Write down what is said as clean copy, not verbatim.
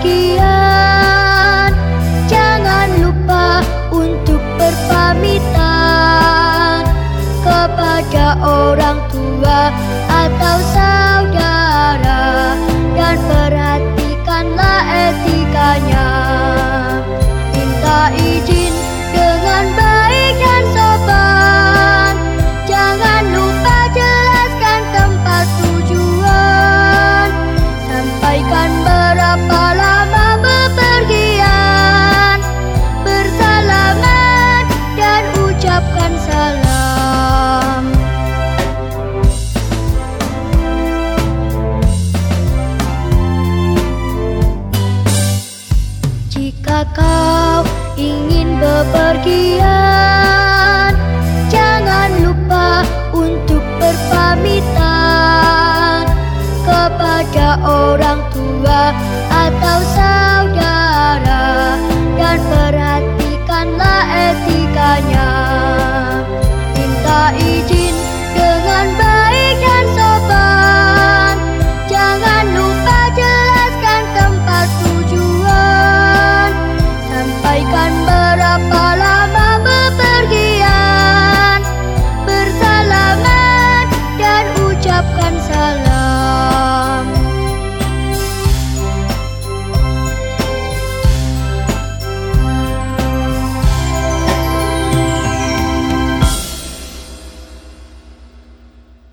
bepergian, jangan lupa untuk berpamitan kepada orang tua atau saudara, dan perhatikanlah etikanya. Minta izin dengan baik dan sopan, jangan lupa jelaskan tempat tujuan, sampaikan berapa lama bepergian, bersalaman dan ucapkan salam. Jika kau ingin bepergian, jangan lupa untuk berpamitan kepada orang tua atau saudara,